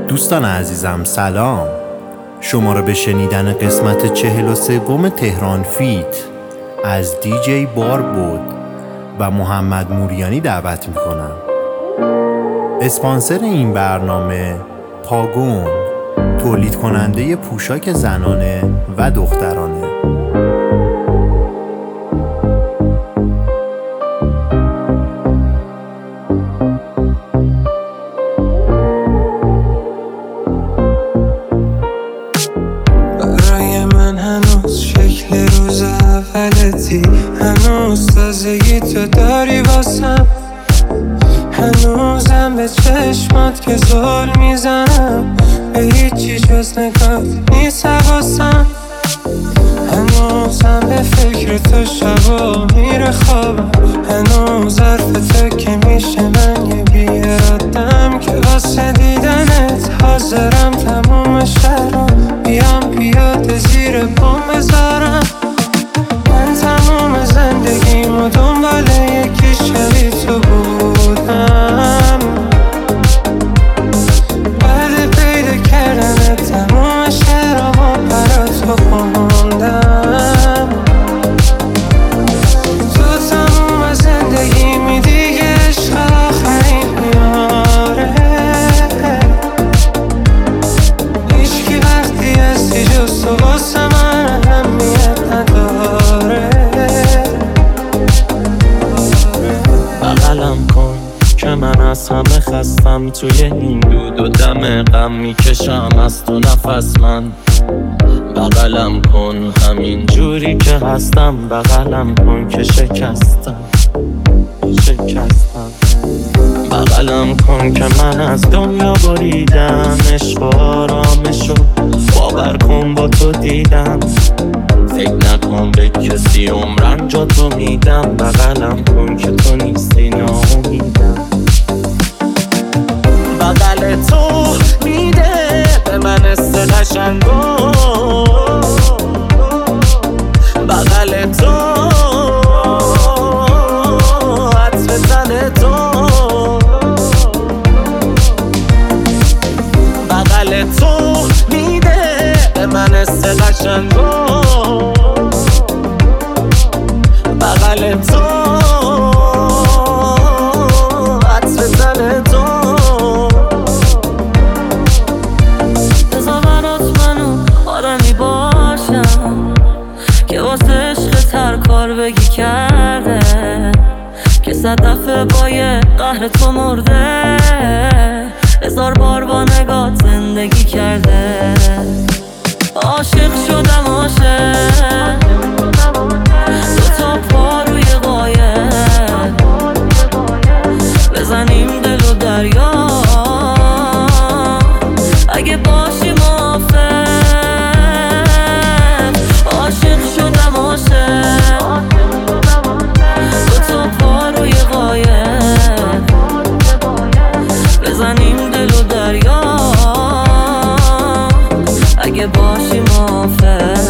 دوستان عزیزم سلام، شما را به شنیدن قسمت 43 تهران فیت از دیجی باربود و محمد موریانی دعوت میکنم. اسپانسر این برنامه پاگون، تولید کننده پوشاک زنانه و دخترانه. برای من هنوز شکل روز اولتی، هنوز تازگی تو داری واسم، هنوزم به چشمات که زل میزنم، به هیچی جز نگاه نیست حواسم، هنوزم به فکر تو شبا میره خوابم، هنوز حرف تو که میشه من یه بیارادم که واسه دیدنت حاضرم تموم شهرام بیام پیاده زیر پام بذارم. من تموم زندگیمو دنبال یکی شبیه تو بودم، بعد پیدا کردن تموم شهرامو برا تو خوندم. تو تموم زندگیمی دیگه عشق آخرین میاره، هیچکی وقتی هستی جز تو واسه من اهمیت نداره. بغلم کن که من از همه خستم، توی این دود و دم غم میکشم از تو نفس من. بغلم کن همین جوری که هستم، بغلم کن که شکستم. بغلم کن که من از دنیا بریدم، عشق آرامشو باور کن با تو دیدم، فکر نکن به کسی عمرم جا تو میدم. بغلم کن که تو نیستی ناامیدم، بغل تو میده به من حس قشنگو، بغل تو عطر تن تو، بغل تو میده به من حس قشنگو، بغل تو عطر تن تو. بذار برات منو آدمی باشم که واسه عشق هر کار بگی کرده، که 100 دفعه با یه قهر تو مرده، 1000 بار با نگات زندگی کرده. عاشق شدم عاشق، دوتا پا روی قایق، بزنیم دل و دریا اگه باشی موافق. عاشق شدم عاشق، دوتا پا روی قایق، بزنیم دل و دریا اگه باشی موافق.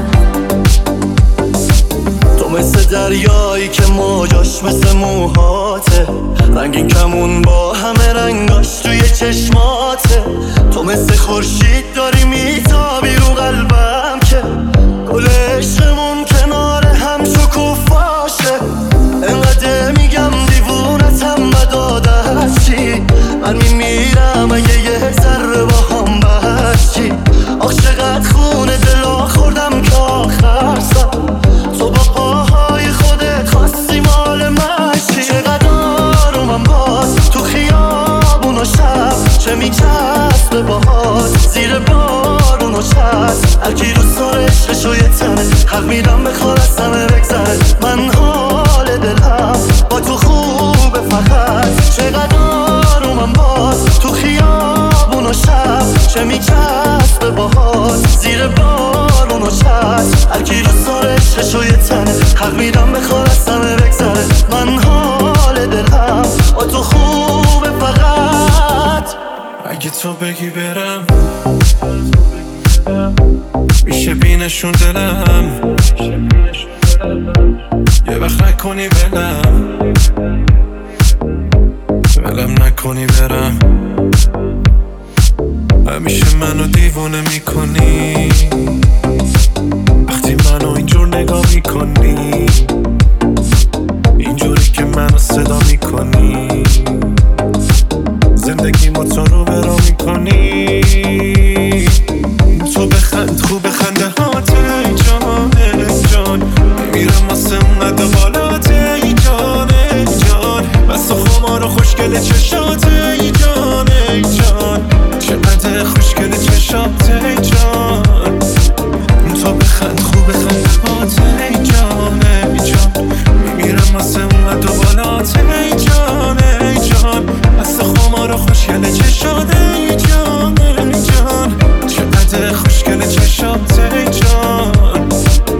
تو مثل دریایی که موجاش مثل موهاته، رنگین کمون با همه رنگاش توی چشماته. تو مثل خورشید داری میتابی رو قلبم که گل عشقمون کنار هم شکوفاشه. انقدر میگم دیوونتم بد عادت چی، من میمیرم اگه یه ذره با هم بچی. آخ چقدر خونه دلا خوردم که آخر سر تو با پاهای خودت خواستی مال من چی. چقدر آرومم باز تو خیابون و شب، چه میچسبه باهات زیر بارون و چسب. هرکی رو سر عشقشو یه تنه حق میدم بخواد از همه بگذره. من حال دلم با تو خوبه فقط، چقدر آرومم باز تو خیابون و شب، چه میچسبه باهات زیر بارون و چسب. هرکی رو سر عشقشو یه تنه حق میدم بخواد از همه بگذره. من حال دلم با تو خوبه فقط. اگه تو بگی برم میشه بینشون دلم، یه وقت نکنی ولم نکنی برم. همیشه منو دیوونه میکنی وقتی منو اینجور نگاه میکنی، اینجوری که منو صدا میکنی، زندگی ما تو رو برا میکنی. تو بخند خوب خنده هات ای جان ای جان، میمیرم واسه اونقدر بالات ای جان ای جان، بس خمار و خوشگل چشات ای جان ای جان، چقدر خوشگل چشات ای جان. تو بخند خوب خنده هات ای جان ای جان، میمیرم واسه اونقدر بالات ای جان ای جان، بس خمار و خوشگل چشات ای جان ای جان، چقدر خوشگل چشات ای جان.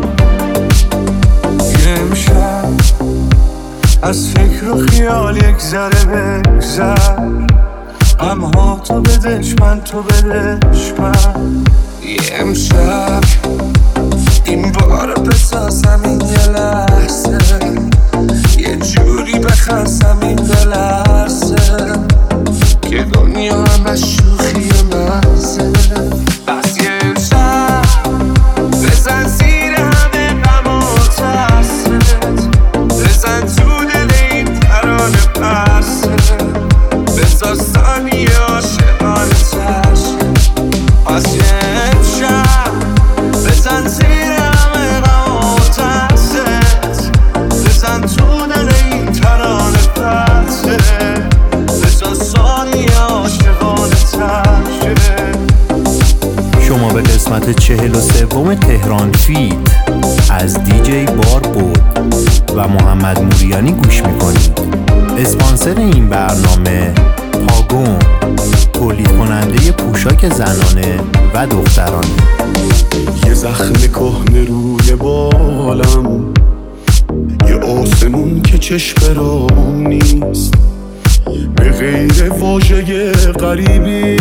یه امشب از فکر و خیال یک ذره بگذر، غمها تو بدش من تو بدش من. یه امشب این بار بسازم این یه لحظه، یه جوری بخزم این بلرزه که دنیا همش شوخی محضه. بس یه امشب بزن زیر همه غم و ترست، بزن تو دل این ترانه پرسه، بزا ثانیه عاشقانه ترشه. پس یه امشب بزن زیر همه غم و ترست، بزن تو دل این ترانه پرسه، بزا ثانیه عاشقانه ترشه. شما به قسمت 43 تهران فیت از دیجی بار بود و محمد موریانی گوش میکنید. اسپانسر این برنامه پاگون، تولید کننده پوشاک زنانه و دخترانه. یه زخم کهنه روی بالم، یه آسمون که چشم برام نیست، به غیر واژه غریبی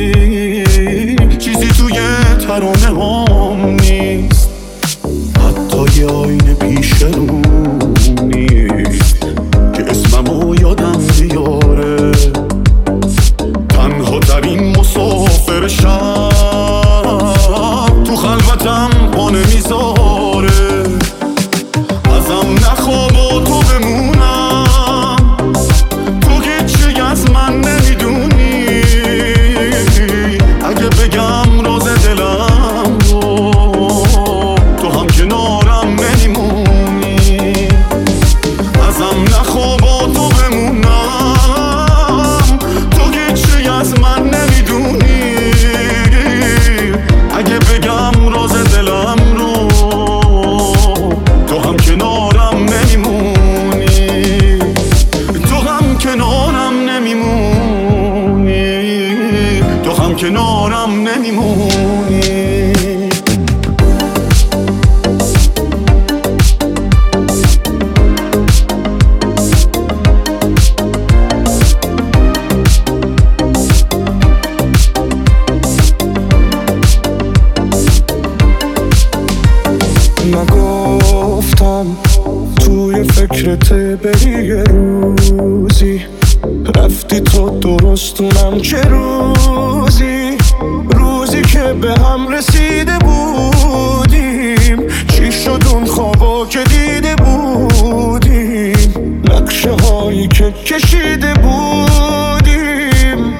چیزی توی ترانه هم نیست، حتی یه آینه پیش رو نیست که اسممو یادم بیاره. تنها ترین مسافر شب تو خلوتم پانه میذاره، ازم نخواب و تو بمونم، تو هیچی از من نمیدونی، اگه بگم راز دلم رو تو هم کنارم نمیمونی. ازم نخواب و تو بمونم، تو هیچی از من نمیدونی، اگه بگم راز دلم رو تو هم کنارم نمیمونی، تو هم کنارم نمیمونی، تو هم کنارم نمیمونی. نگفتم توی فکرت بری یه روزی، رفتی تو درستونم چه روزی، روزی که به هم رسیده بودیم، چی شد اون خوابا که دیده بودیم، نقشه هایی که کشیده بودیم.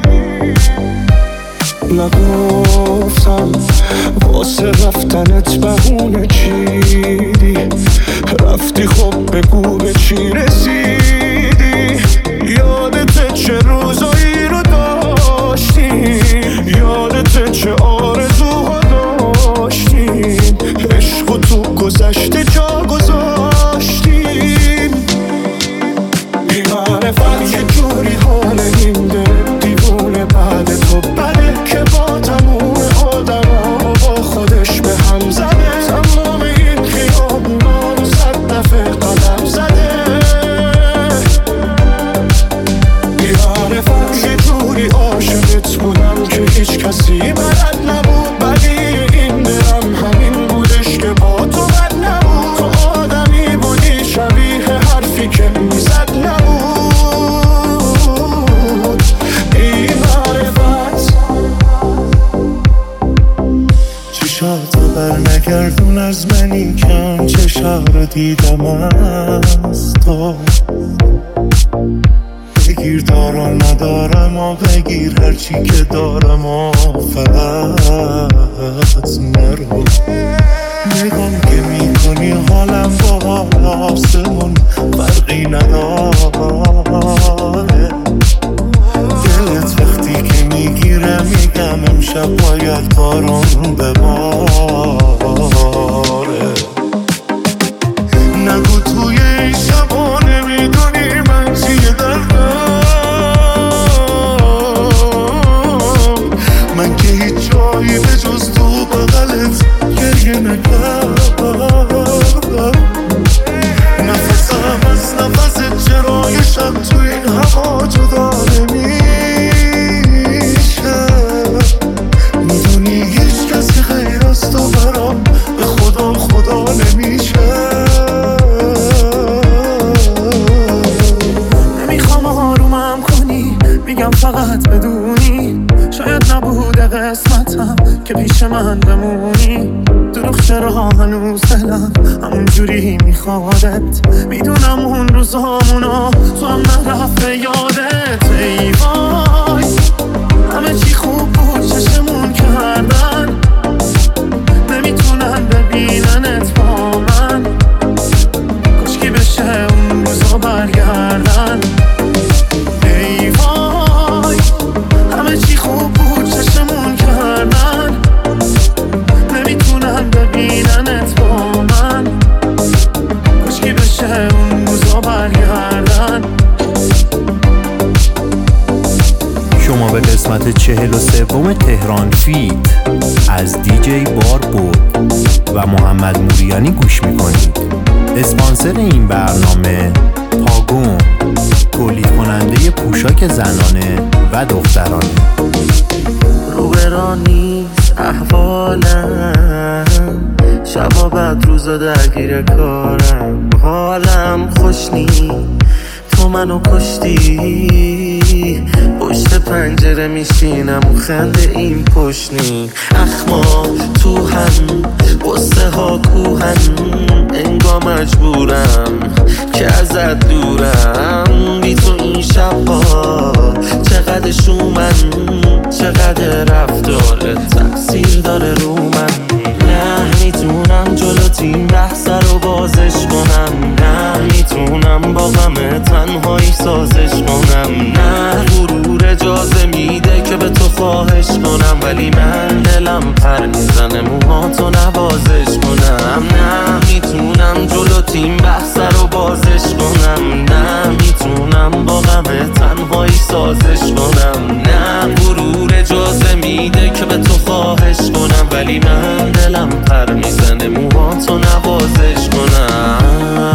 نگفتم واسه رفتنت بهونه چیدی، رفتی خب بگو به چی رسیدی، یادت چه روزایی رو داشتیم، یادت چه آرزوها داشتیم، عشق و تو گذشته جا گذاشتیم. بی‌معرفت یه جوری حال این دل دیوونه بعد تو بده که با تموم آدما با خودش به هم زده، تمام این خیابونا رو 100 دفعه قدم زده. دیدم از تو. بگیر دارم ندارم و بگیر هرچی که دارم و فقط نرو. نگام که میکنی حالم با حال آسمون فرقی نداره. دلت وقتی که میگیره میگم امشب باید بارون بباره. نگو توی این شبا نمیدونی من چیه دردم. من که هیچ جایی به جز تو بغلت گریه نکردم. نفسم از نفست چرا یه شب تو این هوا جدا نمیشه. میدونی هیچ کسی غیر از تو برام به خدا خدا نمیشه. نمیخوام آرومم کنی، میگم فقط بدونی شاید نبوده قسمتم که پیش من بمونی. دروغ چرا هنوز دلم همون جوری میخوادت. میدونم اون روزامونا تو هم نرفته یادت. ای وای همه چی خوب بود چشمون کردن، نمیتونن ببیننت با من. کاشکی بشه اون روزا برگردن. ای وای همه چی خوب بود چشمون کردن، نمیتونن ببیننت با من. کاشکی بشه اون روزا برگردن. شما به قسمت 43 تهران فیت از دیجی بار بود و محمد موریانی گوش میکنید. اسپانسر این برنامه پاگون، تولید کننده پوشاک زنانه و دخترانه. روبرا نیست احوالم، شبا بعد روزا درگیر کارم. حالم خوش نیست تو منو کشتی. پشت پنجره میشینم و خنده این پشنی. اخما تو هم قصه ها کوهن، انگار مجبورم که ازت دورم. بی تو این شبها چقدر شومن، چقدر رفتارت تقصیر داره رو من. نه میتونم جلوتیم بحث رو بازش کنم، نه میتونم با غم تنهایی سازش کنم. نه غرور اجازه میده که به تو خواهش کنم، ولی من دلم پر میزنه موهاتو نوازش کنم. نه میتونم جلوتیم بحث رو بازش کنم، نه میتونم با غم تنهایی سازش کنم. نه غرور اجازه میده که به تو خواهش کنم، ولی من دلم پر میزنه موهاتو نوازش کنم.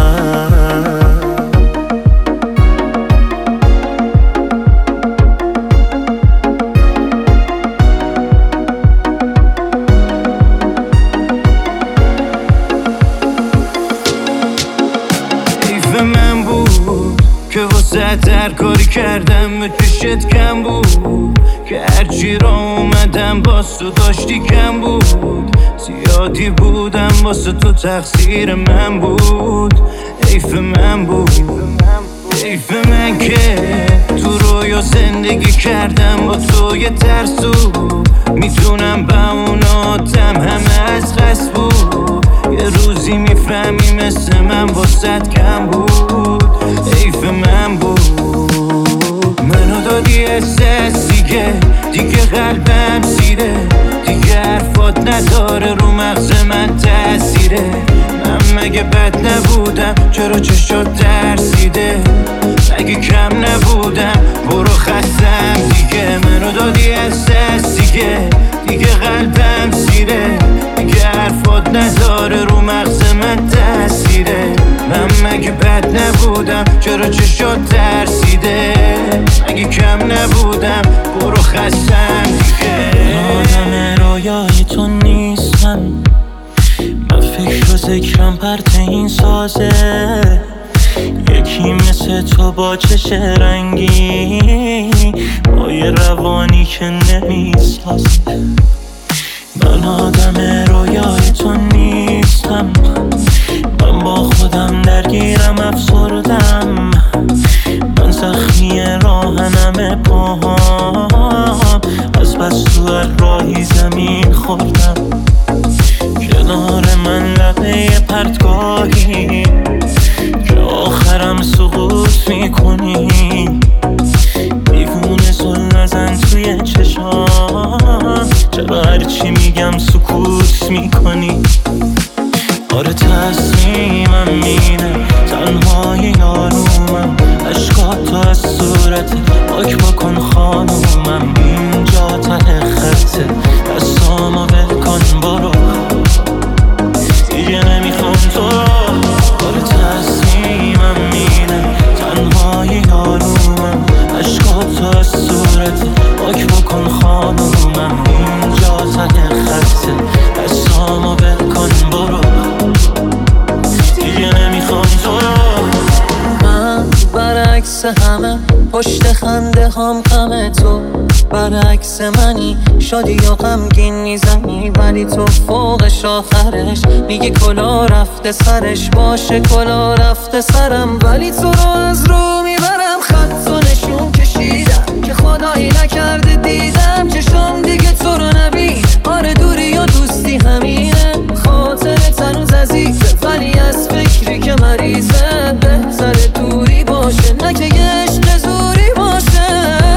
حیف من بود که واسه هر کاری کردم به پیشت کم بود، که هرچی را اومدم باز تو داشتی کم بود. زیادی بودم واسه تو تقصیر من بود. حیف من بود، حیف من که تو رویا زندگی کردم با تو یه ترسو. میتونم به اون آدم همه از قصد بود. یه روزی میفهمی مثل من واسد کم بود. حیف من بود، منو دادی احساس دیگه قلبم سیره. دیگه حرفات نداره رو مغز من تأثیره. من مگه بد نبودم چرا چشات ترسیده؟ مگه کم نبودم برو خستم دیگه. منو دادی احساس دیگه قلبم سیره. دیگه حرفات نداره رو مغز من تأثیره. من مگه بد نبودم چرا چشات ترسیده؟ مگه کم نبودم برو خستم دیگه. آدم رویای تو نیستم، من فکر و ذکرم پرت این سازه. یکی مثل تو با چش رنگی، با یه روانی که نمیسازه. من آدم رویای تو نیستم، من با خودم درگیرم افسردم، من زخمی راهنم پاهام، از بس تو هر راهی زمین خوردم. کنار من لبه پرتگاهی که آخرم سقوط میکنی، دیوونه زل نزن توی چشام، چرا هرچی میگم سکوت میکنی؟ آره تصمیمم اینه، تنهای یارومم، عشقاتو از صورت پاک بکن خانومم، اینجا ته خطه، دستامو ول کن برو، دیگه نمیخوام تو. آره تصمیمم اینه، تنهای یارومم، عشقاتو از صورت پاک بکن خانومم، اینجا ته خطه، دستامو ول کن برو، دیگه نمیخوام تو. من برعکس همه پشت خنده هم غم تو، برعکس منی شادی و غمگین میزنی، ولی تو فوقش آخرش میگی کلا رفته سرش، باشه کلا رفته سرم، ولی تو رو از رو میبرم، خط و نشون کشیدم که خدایی نکرده دیدم چشم دیگه تو رو نبین. آره دوری و دوستی همینه، خاطرت هنوز عزیزه، ولی از فکری که مریضه بهتره دوری باشه، نه که یه عشق زوری باشه.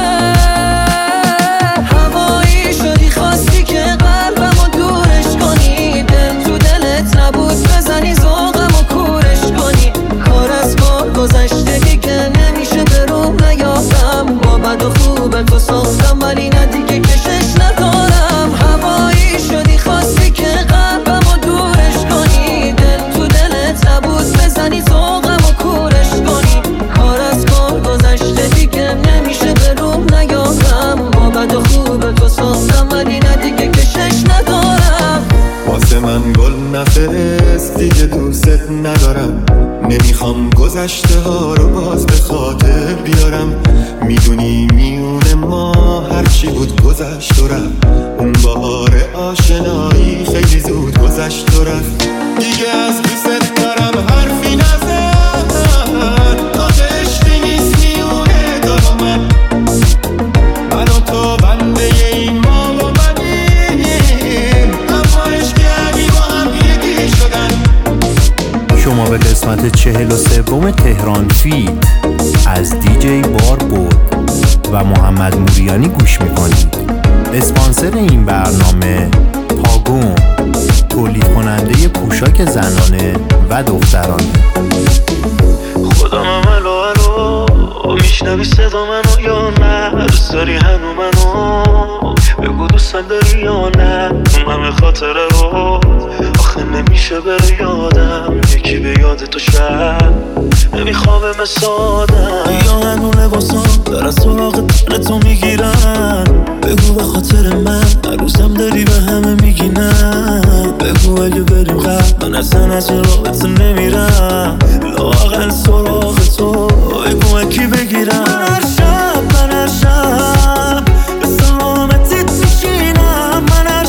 هوایی شدی خواستی که قلبمو دورش کنی، دل تو دلت نبود بزنی ذوقمو کورش کنی، کار از بار گذشته دیگه نمیشه به روم نیافتم، با بد و خوب تو ساختم ولی نه دیگه کشش ندارم. هوایی شدی خواستی که قلبمو دورش کنی، دل تو دلت نبود بزنی ذوقمو کورش کنی، کار از کار گذشته دیگه نمیشه به روم نیافتم، با بد و خوب تو ساختم ولی نه دیگه کشش ندارم. واسه من گل نفرست دیگه دوست ندارم، نمیخوام گذشته ها رو باز به خاطر بیارم، میدونی میونه ما هرچی بود گذشت و رفت، اون بهار آشنایی خیلی زود گذشت و رفت، دیگه از دوست دارم حرفی نزن، تازه عشقی نیست میونه دارم من و تو بنده این ما و منیم، اما عشقی علی با هم یکی شدن. شما به قسمت 43 تهران فیت از دیجی بار بود و محمد موریانی گوش میکنید. اسپانسر این برنامه پاگون، تولید کننده پوشاک زنانه و دخترانه. خدا من الو الو، میشنوی صدا منو یا نه؟ دوست داری هنو منو؟ بگو دوستم داری یا نه؟ اون همه خاطره رو آخه نمیشه بره یادم، یکی به یاد تو شب نمیخوام مسادم، یا هنو لباسم در سراغ تو میگیرن، بگو به خاطر من عروسم داری به همه میگینن، بگو اگه بریم قبل من اصلا از رابطه نمیرم، لااقل سراغ تو بگو اکی بگیرم. من هر شب به سلامتت میشینم، من هر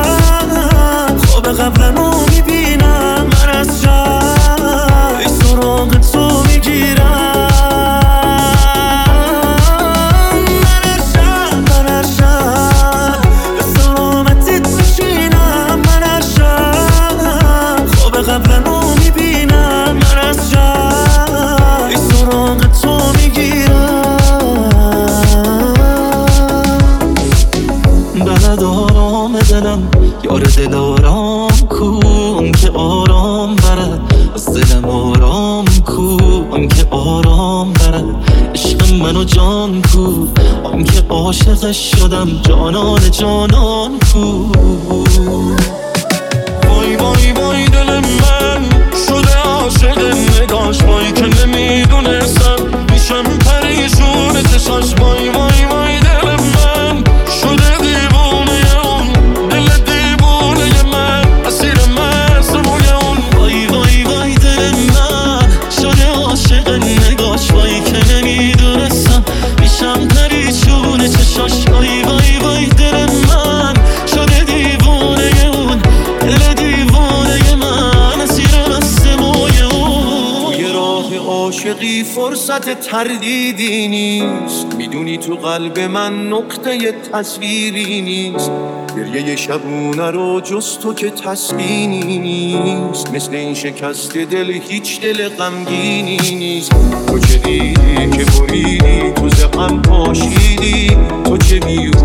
شب خواب قبلمو میبینم، من از شب ای سراغ تو میگیرم، من هر شب به سلامتت میشینم، من هر شب خواب قبلمو میبینم، من از شب ای سراغ تو میگیرم. بلد آرام دلم یار دل آرام کو، اون که آرام برد از دلم آرام کو، اون که آرام برد عشق منو جان کو، اون که عاشقش شدم جانان جانان کو. وای وای وای دل من شده عاشق نگاش، وای که نمیدونستم میشم پریشون چشاش، وای وای وای دل من شده دیوونه اون، دل دیوونه من اسیر مرسمونه اون، وای وای وای دل من شده عاشق نگاش، وای که نمیدونستم میشم پریشون چشاش، وای وای وای دل من شده دیوونه اون، فرصت تردیدی نیست، میدونی تو قلب من نقطه تصویری نیست. گریه شبونه رو جز تو که تسکینی نیست، مثل این شکست دل هیچ دل غمگینی نیست. تو چه دیدی که بریدی تو زخم پاشیدی، تو چه